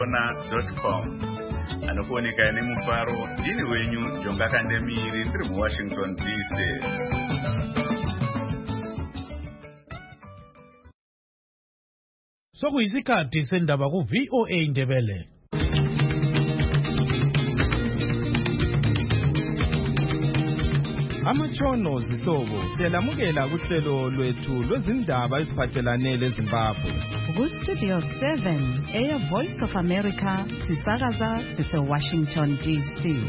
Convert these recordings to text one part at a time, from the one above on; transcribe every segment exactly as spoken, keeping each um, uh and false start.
dot com. Anokuoneka nemufaro ndini wenyu Jonga Kandemiri ndiri muWashington D C. Sokuyisikhathi sendaba ku V O A Ndebele. Amatshono zihlobo siyalamukela kuhlelo lwethu lwezindaba eziphathelane leZimbabwe. Ku Studio seven, Air Voice of America, sisakaza sise Washington D C.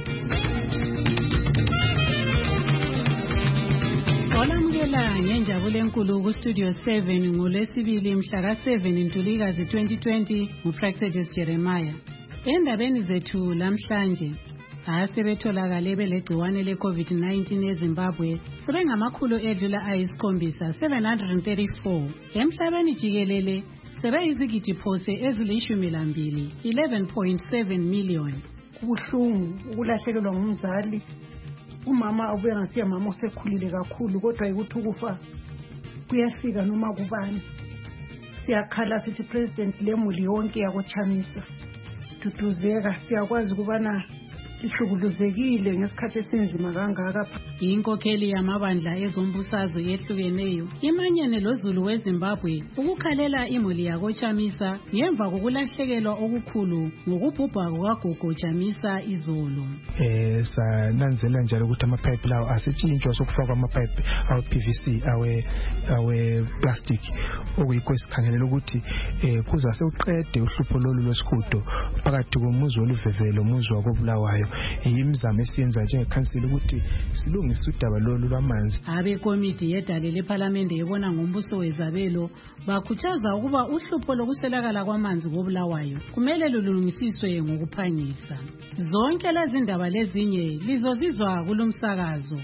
Olamukela ngenjabulo enkulu ku Studio seven ngolesibili mhla ka seven Ntulikazi twenty twenty nguPractice Jeremiah. Endabeni zethu lamhlanje asebetholakale belegciwane le COVID nineteen eZimbabwe sebengamakhulu edlula ayisikhombisa seven hundred thirty-four emhlabeni jikelele sebeyizigidi phose ezilishumi lambili eleven point seven million. Kubuhlungu ukulahlekelwa ngumzali, umama ubuye ngasiya mama osekhulile kakhulu, kodwa ukuthi ukufa kuyafika noma kubani. Siyakhala sithi president lemuli yonke yakoChamisa Duduzeka, siyakwazi kubana ihlukuluzekile ngesikhathi esinzima kangaka. Inkokheli yamabandla ezombusazwe yehlukeneyo imanyene loZulu weZimbabwe ukukhalela imuli yakoChamisa ngemva kokulahlekelwa okukhulu ngokubhubha kukagogo Chamisa izolo. Eh sananzela njalo ukuthi amapipe lawo asetshintshwa sokufakwa amapipe awe P V C awe awe plastic okuyikho esikhangelela ukuthi eh kuza sewuqede uhlupho lolu lwesihudo phakathi komuzi oluvevelo umuzi wakobulawayo. Imizamo esiyenza njengekhansela ukuthi silungise udaba lolu lwamanzi. Abekomiti yedale leParliament ebona ngombuso wezabelo bakhuthaza ukuba uhlupho lokuselakala kwamanzi kobulawayo kumele lulungisiswe ngokuphangisa. Zonke lezi ndaba lezinye lizozizwa kulomsakazo.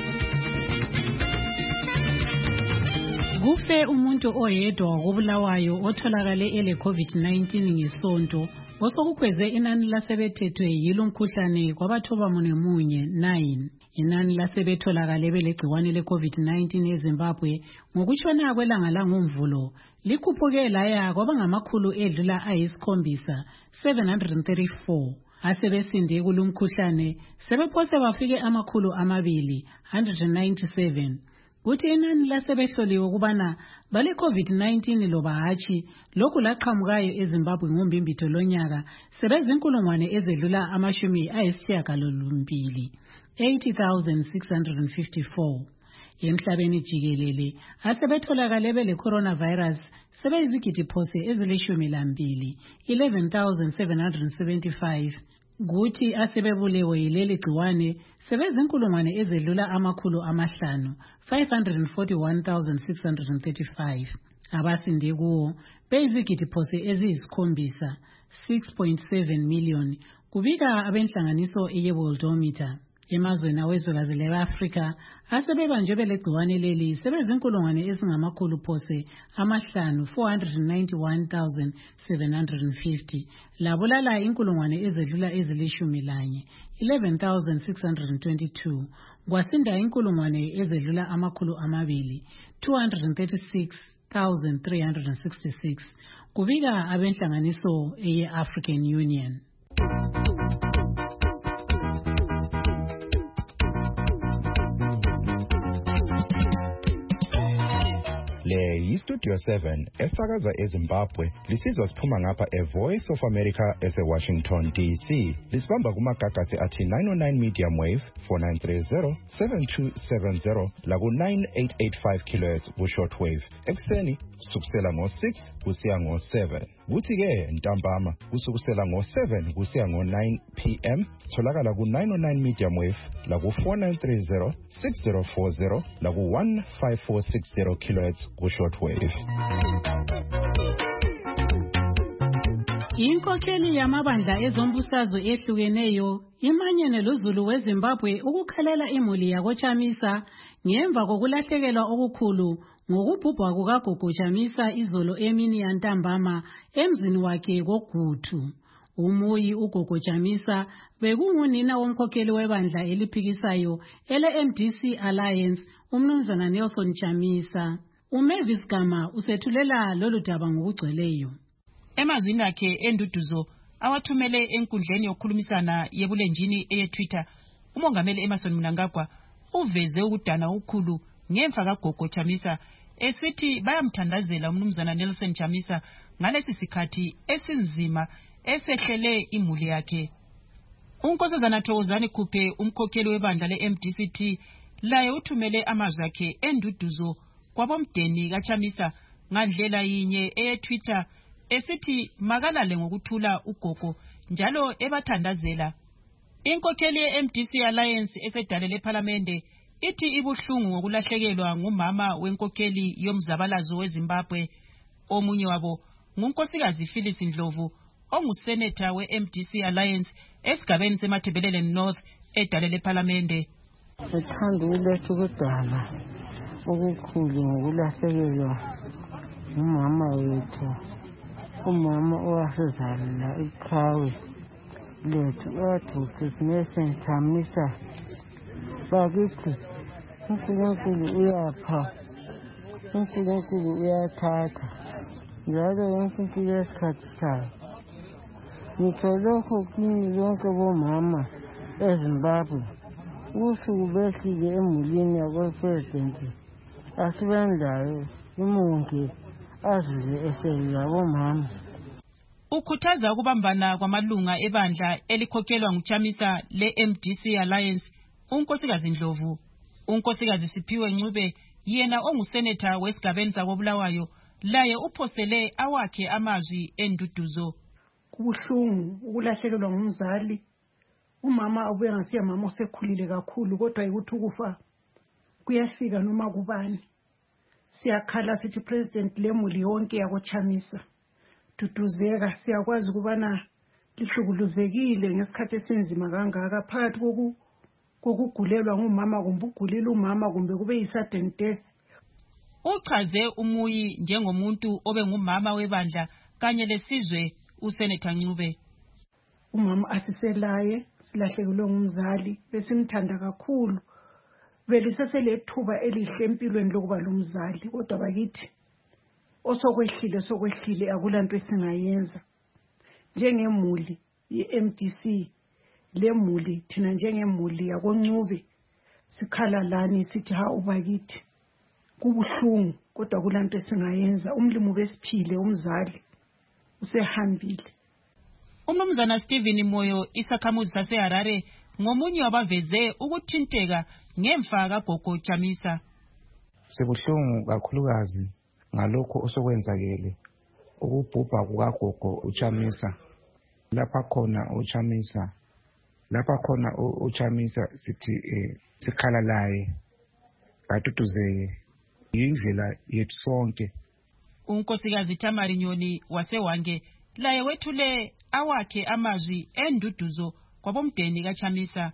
Kufe umuntu oyedwa kobulawayo otholakale ele COVID nineteen ngesonto osokukhweze inani lasebethethwe yilo mkhuhlane kwabathoba munye nine. Inani lasebetholakale belegciwane le COVID nineteen eZimbabwe ngokutshona kwelanga langomvulo likhuphuke laya kwaba ngamakhulu edlula ayisikhombisa seven hundred thirty-four. Asebesinde kulumkhuhlane sebephose bafike amakhulu amabili one hundred ninety-seven. Kuthi inani lasebehloliwe kubana bale COVID nineteen loba hatshi lokhu laqhamukayo eZimbabwe ngombimbitho lonyaka sebezinkulungwane ezedlula amashumi ayisishiyagalombili eighty thousand six hundred fifty-four. Emhlabeni jikelele asebetholakale bele coronavirus sebeyizigidi phose ezilishumi lambili eleven thousand seven hundred seventy-five. Guthi asebebulewe yileli gciwane sebezinkulungwane ezedlula amakhulu amahlanu five hundred forty-one thousand six hundred thirty-five. Abasinde kuwo beyizigidi phose eziyisikhombisa six point seven million kubika abenhlanganiso eyeWorldometer. Emazweni awezwekazi le-Afrika asebebanjwe belegciwane leli sebezinkulungwane ezingamakhulu phose amahlanu four hundred ninety-one thousand seven hundred fifty. Labulala inkulungwane ezedlula ezilishumi lanye eleven thousand six hundred twenty-two. Kwasinda inkulungwane ezedlula amakhulu amabili two hundred thirty-six thousand three hundred sixty-six. Kubika abenhlanganiso eye-African Union. Le yiStudio seven esakaza eZimbabwe lisizwa siphuma ngapha eVoice of America eseWashington D C. Lisibamba kumagagasi athi nine oh nine medium wave four nine three zero seven two seven zero laku nine eight eight five kilohertz ku shortwave. Ekseni kusukela ngo six kusiya ngo seven. Kuthi ke ntambama kusukela ngo seven kusiya ngo nine p m tholakala ku nine oh nine medium wave laku four nine three zero six zero four zero laku one five four six zero kilohertz ku shortwave. Inkokheli yamabandla ezombusazwe ehlukeneyo imanyene loZulu weZimbabwe ukukhalela imuli yakoChamisa ngemva kokulahlekelwa okukhulu ngokubhubha kukagogo Chamisa izolo emini yantambama emzini wakhe koGuthu. Umuyi ugogo Chamisa bekungunina womkhokheli webandla eliphikisayo ele M D C Alliance umnumzana Nelson Chamisa. uMavis Gama usethulela lolu daba ngokugcweleyo. Emazwini akhe enduduzo awathumele enkundleni yokukhulumisana yebulenjini eye-Twitter, uMongameli Emmerson Mnangagwa uveze ukudana ukukhulu ngemva kaGogo Chamisa esithi bayamthandazela umnumzana Nelson Chamisa ngalesi sikhathi esinzima esehlele imuli yakhe. Unkosazana Thokozani Khuphe, umkhokheli webandla le-M D C T, laye uthumele amazwi akhe enduduzo kwabomdeni kaChamisa ngandlela yinye eye-Twitter esithi makalale ngokuthula ugogo njalo ebathandazela. Inkokheli ye-M D C Alliance esedale lePhalamende ithi ibuhlungu ngokulahlekelwa ngumama wenkokheli yomzabalazo weZimbabwe. Omunye wabo ngunkosikazi Phyllis Ndlovu, ongusenator we-M D C Alliance esigabeni seMathebelele North edale lePhalamende. Sithanda ukuletha ukudana okukhulu ngokulahlekelwa ngumama wethu, umama owasezalela iqhawe lethu uDoctor Nelson Chamisa. Bakithi uNkulunkulu uyapha, uNkulunkulu uyathatha, njalo yonke into yesikhathi sayo. Ngitsho lokho kini lonke bomama eZimbabwe, usuku behlile emulini yakopresidenti asibendayo imunge azize eselula bomama. Ukhuthaza ukubambana kwamalunga ebandla elikhokhelwa nguChamisa le-M D C Alliance unkosikazi Ndlovu. Unkosikazi Siphiwe Ncube, yena ongusenator wesigabeni sakobulawayo, laye uphosele awakhe amazwi enduduzo. Kubuhlungu ukulahlekelwa ngumzali, umama abuye ngasiya mama osekhulile kakhulu, kodwa ukuthi ukufa kuyafika noma kubani. Siyakhala sithi president lemuli yonke yakoChamisa duduzeka, siyakwazi ukubana lihlukuluzekile ngesikhathi esinzima kangaka phakathi koku kokugulelwa ngumama kumbe ugulile umama kumbe kube yi-sudden death. Uchaze umuyi njengomuntu obe ngumama webandla kanye lesizwe uSenator Ncube. Umama asiselaye, silahlekelwe ngumzali, besimthanda kakhulu, beliseselethuba elihle empilweni lokuba lomzali, kodwa bakithi osokwehlile sokwehlile akulanto esingayenza. Njengemuli ye-M D C, lemuli thina njengemuli yakoNcube sikhala lani sithi ha ubakithi kubuhlungu, kodwa kulanto esingayenza. Umlimo besiphile, umzali usehambile. Umnumzana Stephen Moyo, isakhamuzi saseHarare, ngomunye wabaveze ukuthinteka ngemva kaGogo Chamisa. Sibuhlungu kakhulukazi ngalokho osokwenzakele ukubhubha kukaGogo uChamisa. Lapha khona uChamisa, lapha khona uChamisa sithi sikhala laye baduduzeke indlela yethu sonke. Unkosikazi Tamari Nyoni waseWange laye wethule awakhe amazwi enduduzo kwabomdeni kaChamisa.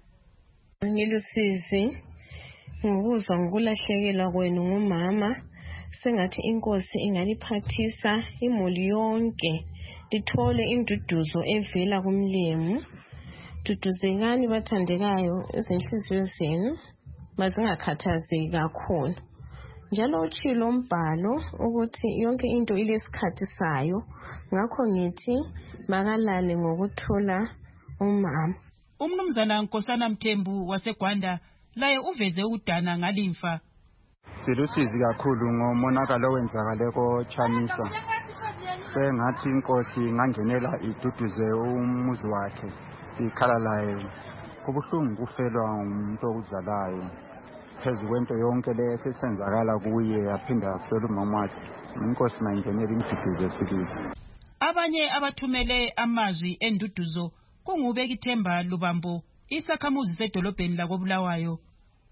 Ngilusizi ngokuzwa ngokulahlekelwa kwenu ngumama, sengathi inkosi ingaliphathisa imuli yonke lithole induduzo evela kumlemu. Duduzekani bathandekayo, izinhliziyo zenu mazingakhathazeki kakhulu. Njalo utshilo umbhalo ukuthi yonke into ilesikhathi sayo, ngakho ngithi makalale ngokuthula umama. Umnumzana Nkosana Mthembu waseGwanda laye uveze ukudana ngalimfa. Silusizi kakhulu ngomonakalo owenzakale koChamisa. Sengathi inkosi ingangenela iduduze umuzi wakhe, sikhala laye. Kubuhlungu kufelwa umuntu okuzalayo, phezu kwento yonke le esensenzakala kuye yaphinda aswela umama wakhe. Inkosi mayingenele imduduze sibili. Abanye abathumele amazwi enduduzo kungubekithemba Lubambo, isakhamuzi sedolobheni lakobulawayo.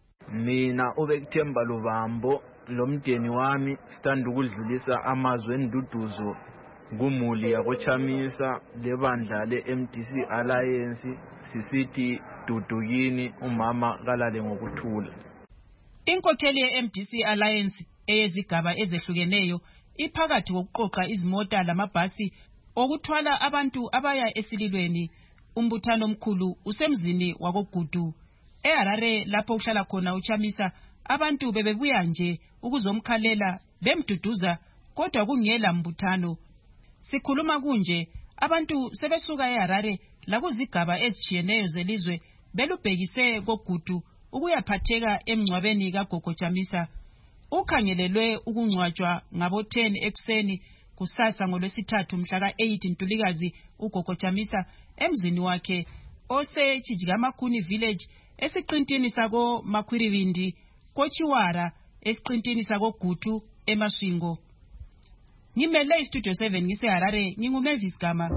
Mina ubekithemba Lubambo lomdeni wami sithanda ukudlulisa amazwi enduduzo kumuli yakoChamisa lebandla le-M D C Alliance, sisithi dudukini umama kalale ngokuthula. Inkokheli ye-M D C Alliance eyezigaba ezehlukeneyo iphakathi kokuqoqa izimota lamabhasi okuthwala abantu abaya esililweni. Umbuthano omkhulu usemzini wakoGudu eHarare lapho uhlala khona uChamisa. Abantu bebebuya nje ukuzomkhalela bemduduza, kodwa kungela mbuthano. Sikhuluma kunje, abantu sebesuka eHarare lakuzigaba ezitshiyeneyo zelizwe belubhekise kogudu ukuyaphatheka emngcwabeni kagogo Chamisa. Ukhangelelwe ukungcwatshwa ngabo ten ekuseni kusasa ngolwesithathu mhla ka eight Ntulikazi ugogo Chamisa emzini wakhe oseChijikamakuni village esiqintini sako Makhwirivindi kochiwara esiqintini sako Gutu eMaswingo. Ngimele iStudio seven ngiseHarare nginguMavis Gama.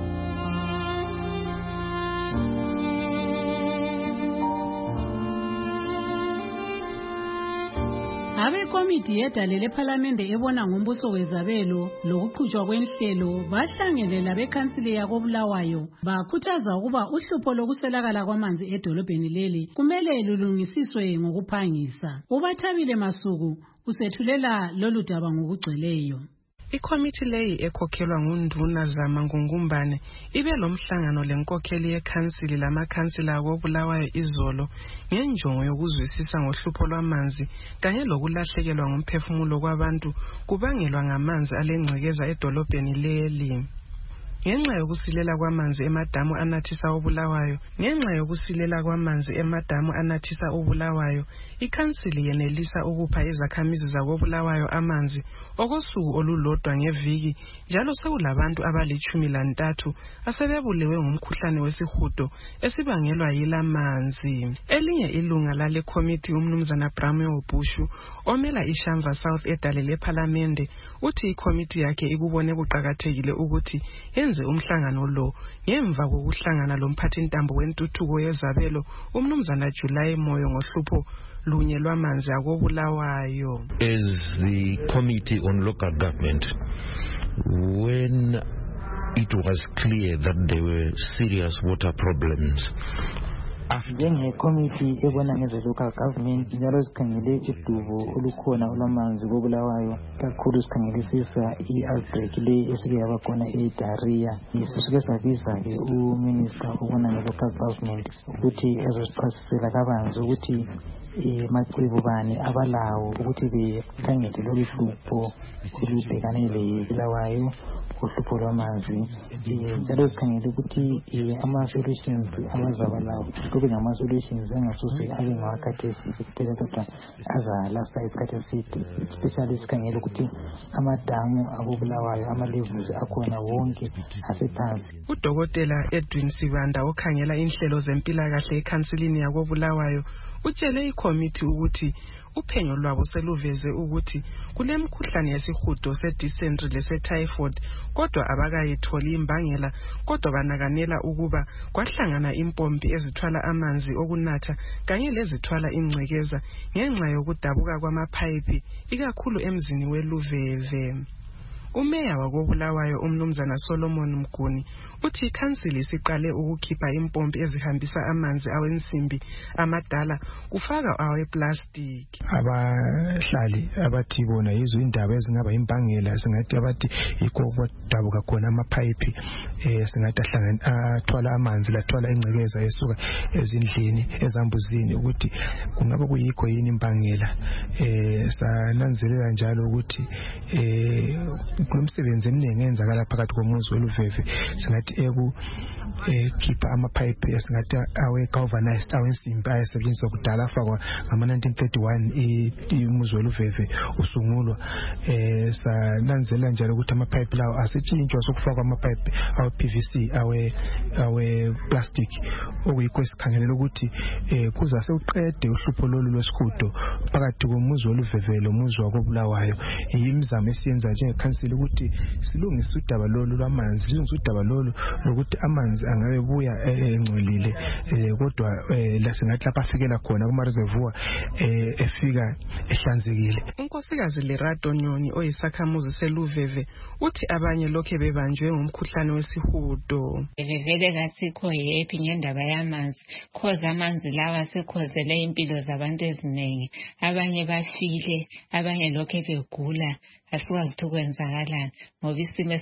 Abekomiti yedale lephalamende ebona ngombuso wezabelo lokuqhutshwa kwenhlelo bahlangelela bekhansili yako Bulawayo bakhuthaza ukuba uhlupho lokuswelakala kwamanzi edolobheni leli kumele lulungisiswe ngokuphangisa. Ubathabile Masuku usethulela lolu daba ngokugcweleyo. Ikomiti leyi ekhokhelwa ngunduna Zama Ngungumbane ibe lomhlangano lenkokheli yekhansili lamakhansila akobulawayo izolo ngenjongo yokuzwisisa ngohlupho lwamanzi kanye lokulahlekelwa ngumphefumulo kwabantu kubangelwa ngamanzi alengcekeza edolobheni leli. Ngenxa yokusilela kwamanzi emadamu anathisa obulawayo ngenxa yokusilela kwamanzi emadamu anathisa obulawayo ikhansili yenelisa ukupha izakhamizi zakobulawayo amanzi okosuku olulodwa ngeviki njalo sekulabantu abalichumi lantathu asebebulewe ngumkhuhlane wesihudo esibangelwa yilamanzi. Elinye ilunga lale committee umnumzana Bramwe Obushu omela iShamva South edale lephalamende uthi icommittee yakhe ikubone kuqakathekile ukuthi yenze umhlangano lo ngemva kokuhlangana lomphathintambo wentuthuko yezabelo umnumzana July Moyo ngohlupho lunye lwamanzi akobulawayo. As the Committee on Local Government, when it was clear that there were serious water problems, njengecommittee ebona ngeze local government njalo sikhangele udubo olukhona olwamanzi kobulawayo kakhulu sikhangelisisa i-outbreak le esike yaba khona e-diarrhea sisuke sabiza ke uminister obona nge-local government ukuthi ezosichasisela kabanzi ukuthi macebo bani abalawo ukuthi bekhangele lolu hlupho olubhekane lebulawayo uhlupho lwamanzi njalo sikhangele ukuthi ama-solutions abazaba lawo kube ngama-solutions angasose abe ngawakhathesi kuphela kodwa azalasta isikhathi eside, especially sikhangele ukuthi amadamu akobulawayo ama-levels akhona wonke asephansi. Udokotela Edwin Sibanda okhangela inhlelo zempilakahle ekhansilini yakobulawayo utshele ikomiti ukuthi uphenyo lwabo seluveze ukuthi kulemkhuhlane yesihudo se-dysentery lese-typhoid kodwa abakayitholi imbangela kodwa banakanela ukuba kwahlangana impompi ezithwala amanzi okunatha kanye lezithwala ingcekeza ngenxa yokudabuka kwamaphayiphi ikakhulu emzini weLuveve. Umeya wakobulawayo umnumzana Solomon Mguni uthi ikhansili siqale ukukhipha impompi ezihambisa amanzi awensimbi amadala kufaka aweplastic. Abahlali abathi bona yizo indaba ezingaba imbangela singathi abathi yikho kwadabuka khona amaphayiphi eh singathi ahlangana athwala amanzi lathwala ingcekeza esuka ezindlini ezambuzini ukuthi kungaba kuyikho yini imbangela eh sananzelela njalo ukuthi eh kulomsebenzi eminingi enzakala phakathi komuzi weLuveve singathi eku ekhipha amaphayiphi esingathi awe galvanized awensimbi ayesebenziswa kudala afakwa ngama nineteen thirty-one umuzi weLuveve usungulwa eh sananzelela njalo ukuthi amaphayiphi lawo asetshintshwa sokufakwa amaphayiphi awe P V C awe awe plastic okuyikho esikhangelela ukuthi eh kuza sewuqede uhlupho lolu lwesihudo phakathi komuzi weLuveve lomuzi wakobulawayo. Imizamo esiyenza njengekhansili ukuthi silungise udaba lolu lwamanzi silungise udaba lolu lokuthi amanzi angabe buya engcolile kodwa la singathi lapha afikela khona kuma reservoir efika ehlanzekile. Unkosikazi Lerato Nyoni oyisakhamuzi seLuveve uthi abanye lokho bebanjwe ngumkhuhlane wesihudo. Bevele kasikho happy ngendaba yamanzi cause amanzi lawa sekhozele impilo zabantu eziningi, abanye bafile abanye lokho begula asikwazi ukwenzakalana ngoba isimo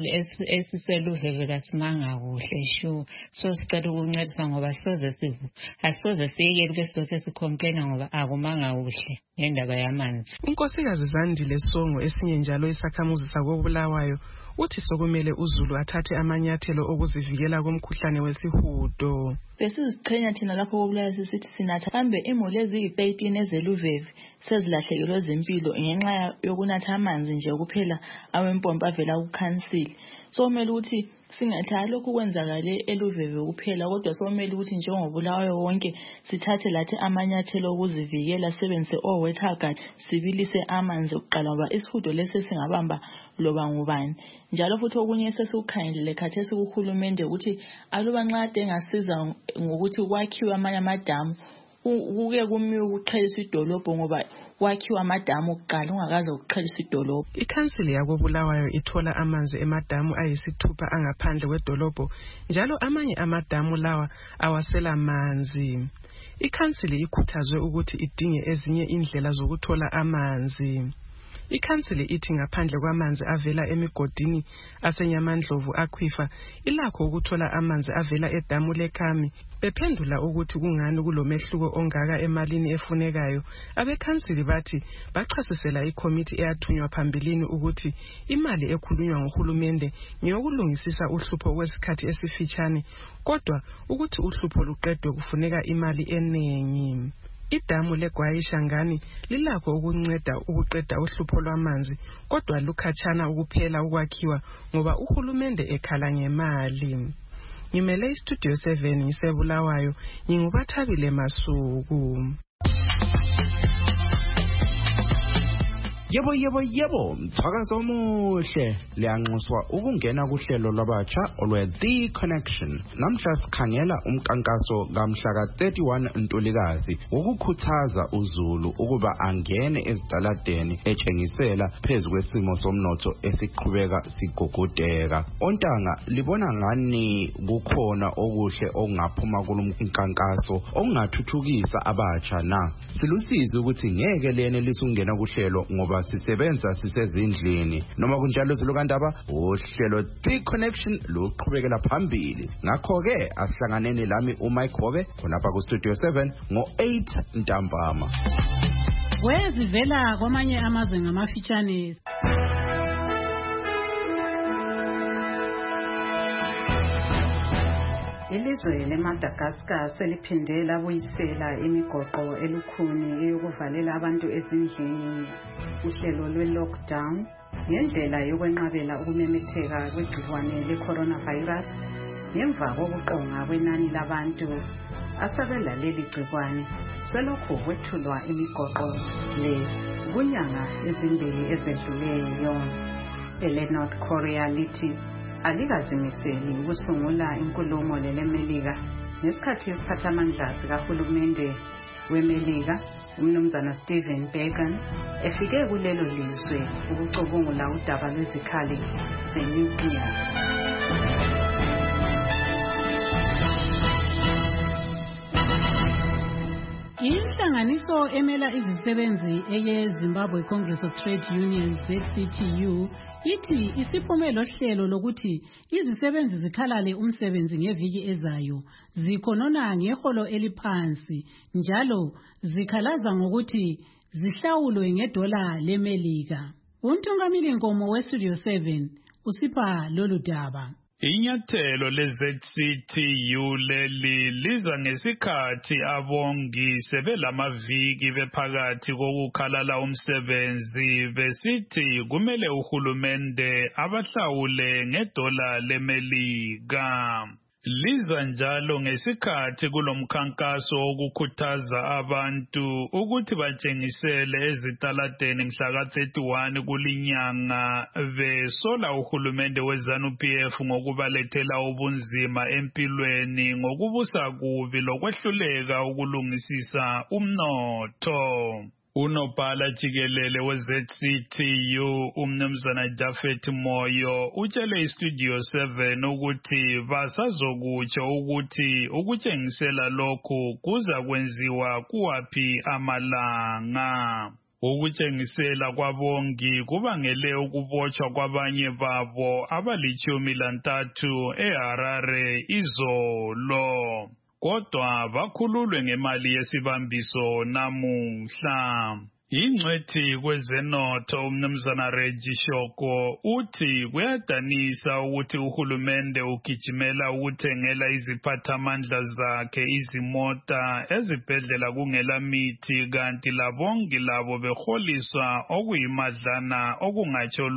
esiseluveve kasimanga kuhle shu. So sicela ukuncedisa ngoba soze sivu asoze siyekele besilokho sicomplaina ngoba akumanga kuhle ngendaba yamanzi. Unkosikazi Zandile Songo esinye njalo isakhamuzi sakobulawayo uthi sokumele uZulu athathe amanyathelo okuzivikela kumkhuhlane wesihudo. Besiziqhenya thina lapho kokulala sisithi sinatha kambe imuli eziyi-thirteen ezeluveve sezilahlekelwe zempilo ngenxa yokunatha amanzi nje kuphela awempompi avela kukhansili. So kumele ukuthi singathi lokhu kwenzakale eluveve kuphela kodwa somele ukuthi njengobulawayo wonke sithathe lathi amanyathelo okuzivikela sebenzise o-water guard sibilise amanzi ukuqala ngoba isihudo lesi singabamba loba ngubani. Njalo futhi okunye sesikukhangelele khathesi kuhulumende ukuthi aluba nxa ade ngasiza ngokuthi kwakhiwe amanye amadamu kuke kumiwe ukuqhelisa idolobho ngoba kwakhiwa amadamu kuqala ungakaze ukuqhelisa idolobho. Ikhansili yakobulawayo ithola amanzi emadamu ayisithupha angaphandle kwedolobho njalo amanye amadamu lawa awasela amanzi. Ikhansili ikhuthazwe ukuthi idinge ezinye indlela zokuthola amanzi. Ikhansili ithi ngaphandle kwamanzi avela emigodini asenyamandlovu akhwifa ilakho ukuthola amanzi avela edamu leKhami. Bephendula ukuthi kungani kulomehluko ongaka emalini efunekayo, abekhansili bathi bachasisela ikomiti eyathunywa phambilini ukuthi imali ekhulunywa nguhulumende ngeyokulungisisa uhlupho kwesikhathi esifitshane kodwa ukuthi uhlupho luqedwe kufuneka imali eningi. Idamu leGwayishangani lilakho ukunceda ukuqeda uhlupho lwamanzi kodwa lukhatshana ukuphela ukwakhiwa ngoba uhulumende ekhala ngemali. Ngimele iStudio seven ngisebulawayo ngingubathabile Masuku. Yebo yebo yebo mthakazo omuhle liyanxuswa ukungena kuhlelo lwabatsha olwe The Connection. Namhla sikhangela umkankaso kamhla ka thirty-one Ntulikazi wokukhuthaza uZulu ukuba angene ezitaladeni etshengisela phezulu kwesimo somnotho esiqhubeka sigugudeka. Ontanga libona ngani kukhona okuhle okungaphuma kulomkankaso okungathuthukisa abatsha na? Silusizi ukuthi ngeke lene lisungena kuhlelo ngoba sisebenza sisezindlini noma kunjalo zilokandaba uhlelo The Connection luqhubekela phambili. Ngakho ke asihlanganeni lami uMike Hobe khonapha ku Studio seven ngo eight ntambama. Wezivela kwamanye amazwe ngamafitshane. Ilizwe leMadagascar seliphinde labuyisela imigoqo elukhuni eyokuvalela abantu ezindlini uhlelo lwe-lockdown ngendlela yokwenqabela ukumemetheka kwegciwane le-coronavirus ngemva kokuqonga kwenani labantu asabela leli gciwane selokhu kwethulwa imigoqo le kunyanga ezimbili ezedluleyo. ele-North Korea lithi alikazimiseli ukusungula inkulumo leleMelika ngesikhathi isiphathamandla sikahulumende weMelika umnumzana Stephen Biegun efike kulelo lizwe ukucubungula udaba lwezikhali zenuclear. Inhlanganiso emela izisebenzi eye Zimbabwe Congress of Trade Unions Z C T U ithi isiphumelo hlelo lokuthi izisebenzi zikhalale umsebenzi ngeviki ezayo zikhonona ngeholo eliphansi njalo zikhalaza ngokuthi zihlawulwe ngedola leMelika. Untungamili Nkomo we Studio seven usipha lolu daba. Inyathelo le-Z C T U leli liza ngesikhathi abongi sebelamaviki bephakathi kokukhalala umsebenzi besithi kumele uhulumende abahlawule ngedola leMelika. Liza njalo ngesikhathi kulomkhankaso wokukhuthaza abantu ukuthi batshengisele ezitaladeni mhla ka thirty-one kulinyanga besola uhulumende weZANU P F ngokubalethela ubunzima empilweni ngokubusa kubi lokwehluleka ukulungisisa umnotho. Unobhala jikelele we-Z C T U umnumzana Jafet Moyo utshele iStudio seven ukuthi basazokutsho ukuthi ukutshengisela lokhu kuza kwenziwa kuwaphi amalanga. Ukutshengisela kwabongi kubangele ukubotshwa kwabanye babo abalitshumi lantathu eHarare izolo. Kodwa bakhululwe ngemali yesibambiso namuhla. Ingcwethi kwezenotho umnumzana Reggie Shoko uthi kuyadanisa ukuthi uhulumende ugijimela ukuthengela iziphathamandla zakhe izimota ezibhedlela kungela mithi kanti labongi labo beholiswa okuyimadlana okungatsho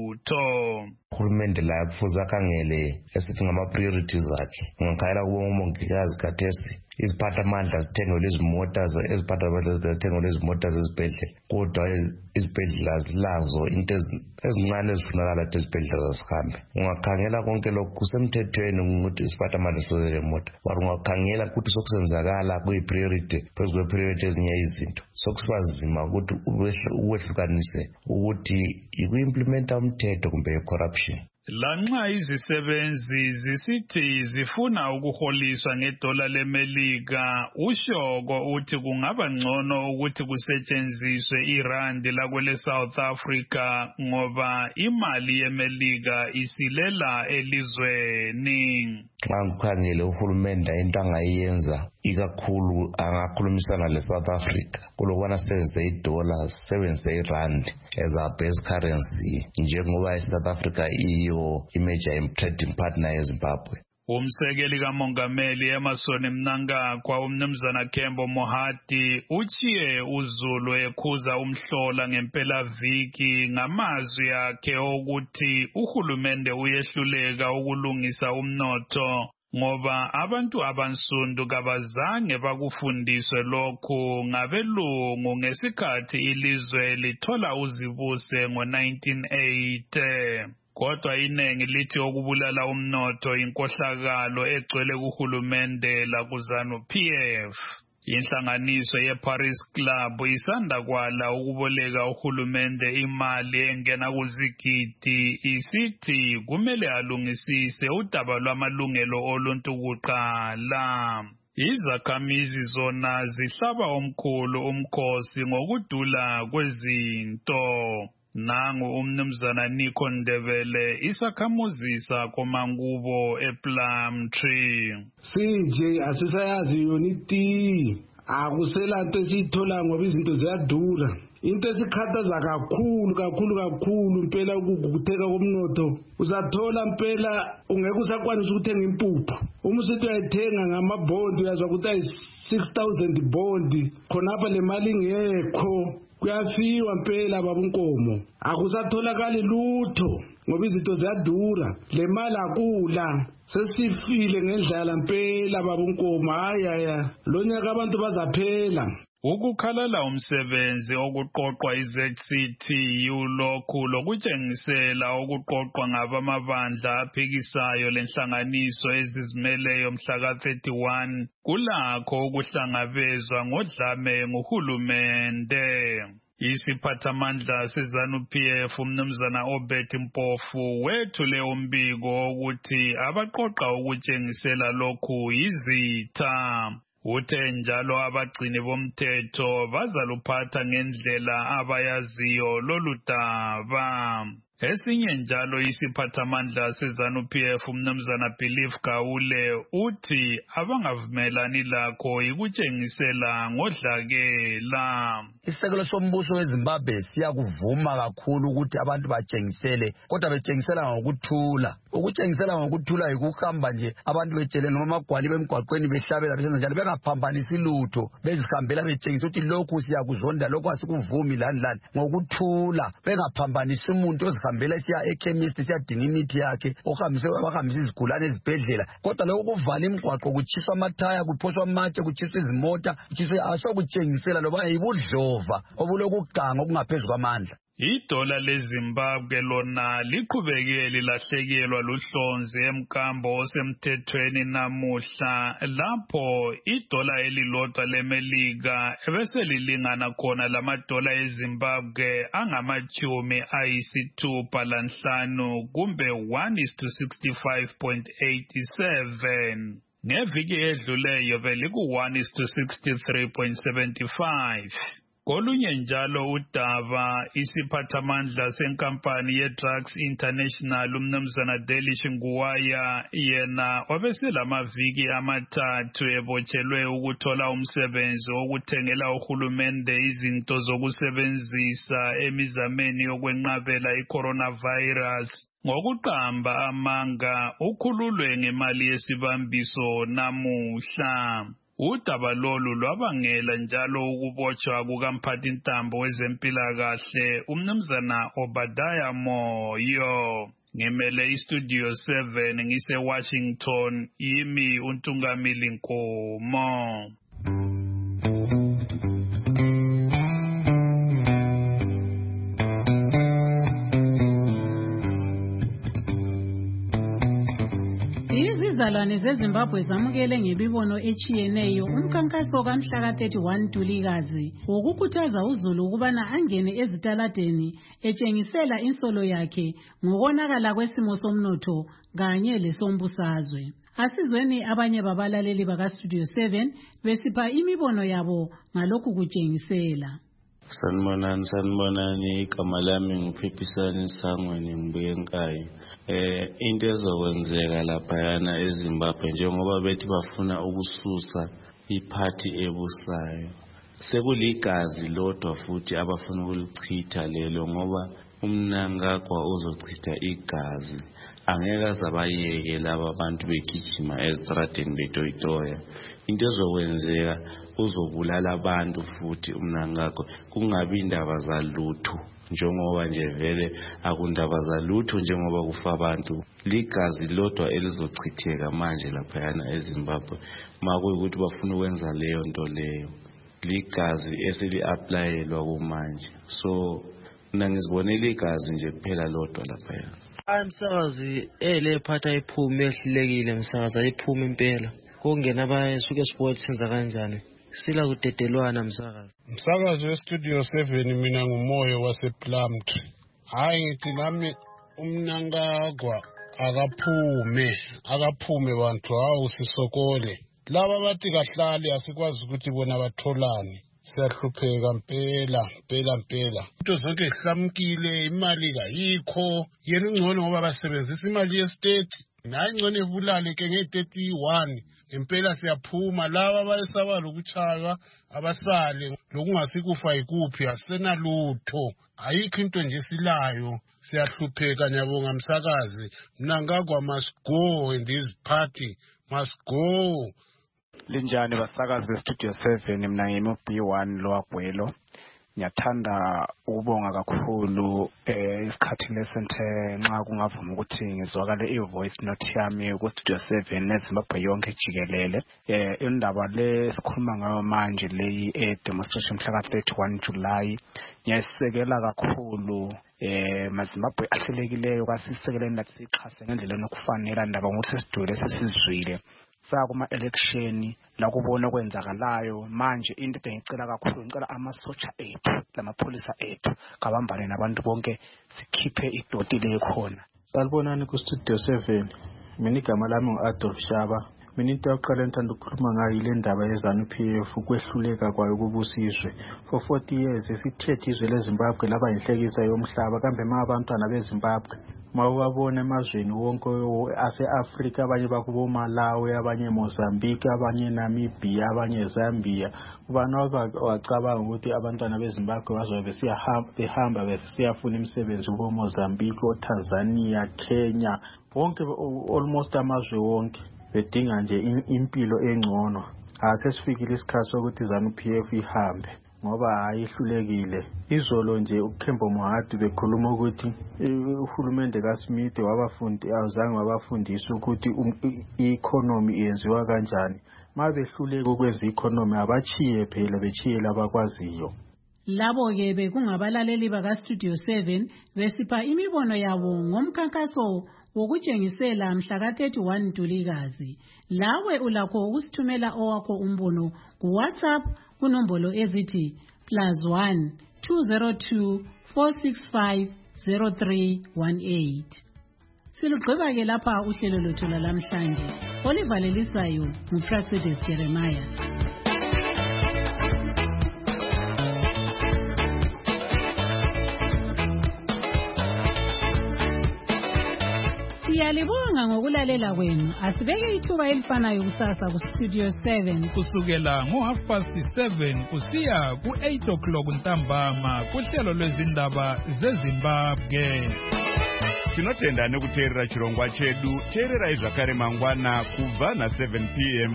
lutho. Uhulumende la kufuze akhangele esithi ngama-priorities zakhe. Ngikhayela kuba umongikazi khathesi iziphathamandla zithengelwe izimota eziphathamandla zithengelwe izimota zezibhedlela kodwa izibhedlela zilazo into ezincane ezifunakala ukuthi izibhedlela zihambe. Ungakhangela konke lokhu kusemthethweni ukuthi isiphathamandla sizele mota but ungakhangela ukuthi sokusenzakala kuyi-priority phezu kwe-priority ezinye izinto sokusibazima ukuthi uwehlukanise ukuthi iku-implementa umthetho kumbe i-corruption. Lanxa izisebenzi zisithi zifuna ukuholiswa ngedola lemelika, uShoko uthi kungaba ngcono ukuthi kusetshenziswe irandi lakwele South Africa ngoba imali yemelika isilela elizweni. Xa ngikhangele uhulumende into angayenza ikakhulu angakhulumisana le-South Africa kulokubana sebenzise idola sebenzise irandi as a base currency njengoba i-South Africa iyo i-major trading partner yeZimbabwe. Umsekeli kamongameli Emmerson Mnangagwa umnumzana Kembo Mohati uchiye uZulu ekhuza umhlola ngempela viki ngamazwi akhe ukuthi uhulumende uyehluleka ukulungisa umnotho ngoba abantu abansundu kabazange bakufundiswe lokhu ngabelungu ngesikhathi ilizwe lithola uzibuse ngo nineteen eighty. Kodwa inengi lithi okubulala umnotho inkohlakalo egcwele kuhulumende lakuzanu P F. Inhlanganiso ye-Paris Club isanda kwala ukuboleka uhulumende imali engena kuzigidi isithi kumele alungisise udaba lwamalungelo oluntu kuqala. Izakhamizi zona zihlaba omkhulu umkhosi ngokudula kwezinto. Nangu umnumzana Nico Ndebele isakhamuzi sakho Mangubo ePlumtree. Sinje asisayazi yoniti akusela into esithola ngoba izinto ziyadura. Into esikhathaza kakhulu kakhulu kakhulu impela ukugugutheka komnotho. Uzathola impela ungeke usakwanisa ukuthenga impuphu. Uma usithi uyayithenga ngamabond uyazwa ukuthi ayi six thousand bond khonapha le mali ngekho. Kuyafiwa impela babunkomo akusatholakali lutho ngoba izinto ziyadura le mali akula sesifile ngendlala impela babunkomo hayaya lo nyaka abantu bazaphela. Ukukhalala umsebenzi okuqoqwa i-Z C T U lokhu lokutshengisela okuqoqwa ngabamabandla aphikisayo lenhlanganiso ezizimeleyo mhla ka thirty-one kulakho ukuhlangabezwa ngodlame nguhulumende. Isiphathamandla seZanu P F umnumzana Obert Mpofu wethule umbiko ukuthi abaqoqa ukutshengisela lokhu yizitha. Uthe njalo abagcini bomthetho bazaluphatha ngendlela abayaziyo lolu daba. Esinye njalo isiphathamandla seZanu P F umnumzana Belief Gawule uthi abangavumelani lakho ikutshengisela ngodlakela. Isekelo sombuso weZimbabwe siyakuvuma kakhulu ukuthi abantu batshengisele kodwa betshengisela ngokuthula. Ukutshengisela ngokuthula yikuhamba nje abantu betshele noma amagwali bemgwaqweni behlabela besenza njalo bengaphambanisi lutho bezihambela betshengisa ukuthi lokhu siyakuzonda lokhu asikuvumi lani lani ngokuthula bengaphambanisi umuntu ozihambela siya ekhemist siyadinga imithi yakhe ohambise abahambisa izigulane ezibhedlela kodwa lokho kuvala imigwaqo kuchiswa amathaya kuphoswa amatshe kuchiswa izimota kuchiswe asokutshengisela loba yibudlova obulokuganga okungaphezulu kwamandla. Idola leZimbabwe lona liqhubeke lilahlekelwa luhlonzi emkambo osemthethweni namuhla lapho idola elilodwa lemelika ebese lilingana khona lamadola eZimbabwe angamachumi ayisithupha lanhlanu kumbe one is to sixty-five point eight seven. Ngeviki edluleyo beliku one is to sixty-three point seven five. Kolunye njalo udaba isiphathamandla senkampani ye-Drugs International umnumzana Delish Nguwaya yena wabeselamaviki amathathu ebotshelwe ukuthola umsebenzi wokuthengela uhulumende izinto zokusebenzisa emizameni yokwenqabela i-coronavirus. Ngokuqamba amanga ukhululwe ngemali yesibambiso namuhla. Udaba lolu lwabangela njalo ukubotshwa kukamphathintambo wezempilakahle umnumzana Obadiah Moyo. Ngimele iStudio seven ngise Washington, yimi uNtungamili Nkomo. Izizalwane zeZimbabwe zamukele ngemibono echiyeneyo umkhankaso kamhla ka thirty-one Ntulikazi wokukhuthaza uZulu ukubana angene ezitaladeni etshengisela insolo yakhe ngokonakala kwesimo somnotho kanye lesombusazwe. Asizweni abanye babalaleli baka Studio seven besipha imibono yabo ngalokhu kutshengisela. Sanibonani sanibonani igama lami nguphipisani Sangweni ngibuye eNkayi. Eh into ezokwenzeka lapha yana eZimbabwe njengoba bethi bafuna ukususa iphathi ebusayo. Sekuligazi lodwa futhi abafuna ukulichitha lelo ngoba umnangagwa uzochitha igazi. Angeke azabayeke laba abantu begijima ezitradeni betoyitoya. Into ezokwenzeka uzobulala abantu futhi umnangagwa kungabi indaba zalutho njengoba nje vele akundaba zalutho njengoba kufa abantu. Ligazi lodwa elizochitheka manje lapha yana eZimbabwe makuyikuthi bafuna ukwenza leyo nto leyo. Ligazi eseli applyelwa kumanje. So mina ngizibonela igazi nje kuphela lodwa lapha yana. Amsakazi ele phatha iphume ehlulekile msakaza iphume impela. Kungena abayisuke sport senza kanjani? Sila kudedelwana msakazi. Msakazi weStudio seven mina ngumoyo wasePlumtree. Hayi ngithi nami umnangagwa akaphume, akaphume bantu hawu sisokole. Laba bathi kahlali asikwazi ukuthi bona batholani. Siyahlupheka mpela, mpela mpela. Into zonke ihlamkile, imali kayikho. Yena ungcono ngoba basebenzisa imali yestate. Nayi ngcono ebulale ke nge-thirty-one. Impela siyaphuma laba bayesabala ukuchaka abasale lokungasikufa ikuphi asenalutho. Ayikho into nje silayo. Siyahlupheka nyabonga msakazi. Mnangagwa must go in this party. Must go. Linjani basakazi beStudio seven mina ngimi B one loagwelo. Ngiyathanda ukubonga kakhulu eh isikhathi lesenthe nxa kungavuma ukuthi ngizwakale ivoice note yami ku Studio seven neZimbabwe yonke jikelele. Eh indaba le sikhuluma ngayo manje leyi e demonstration mhla ka thirty-one July ngiyayisekela kakhulu. Eh maZimbabwe ahlelekileyo kasisekeleni lathi sixhase ngendlela enokufanele ndaba ngokuthi sidwele sesizwile. Sakuma election la kubona kwenzakalayo manje into engicela kakhulu ngicela amasotsha ethu lamapolisa ethu kabambane nabantu bonke sikhiphe idoti le khona. Salibonani ku Studio seven. Mina igama lami ngu-Adolf Shaba. Mina into yokuqala engithanda ukukhuluma ngayo ile ndaba ye-ZANU P F ukwehluleka kwayo kubusizwe. For forty years sithethe izwe leZimbabwe laba inhlekisa yomhlaba kambe ma abantwana beZimbabwe mawabona emazweni wonke ase-Afrika abanye bakubo Malawi abanye Mozambique abanye Namibia abanye Zambia ubani wacabanga ukuthi abantwana beZimbabwe bazobe besiyahamba behamba besiyafuna imisebenzi kubo Mozambique oTanzania Kenya wonke almost amazwe wonke bedinga nje impilo engcono. Asesifikile isikhathi sokuthi ZANU P F ihambe ngoba ayihlulekile. Izolo nje uKhembo Mohadi bekhuluma ukuthi uhulumende kaSmith wabafundi awuzange wabafundisa ukuthi i-economy yenziwa kanjani. Mabehluleka ukwenza i-economy abachiye phela bechiye abakwaziyo. Labo ke bekungabalaleli baka Studio seven besipha imibono yabo ngomkhankaso wokutshengisela mhla ka thirty-one Ntulikazi. Lawe ulakho ukusithumela owakho umbono ku WhatsApp kunombolo ezithi plus one two zero two four six five zero three one eight. Silugqiba ke lapha uhlelo lwethu lamhlanje. Olivalelisayo nguPraxedes Jeremiah. Siyalibonga ngokulalela kwenu. Asibeke ithuba elifanayo kusasa ku Studio seven kusukela ngo half past seven kusiya ku eight o'clock ntambama kuhlelo lwezindaba zeZimbabwe. Tinotenda nekuteerera chirongwa chedu. Teererai zvakare mangwana kubva na seven p m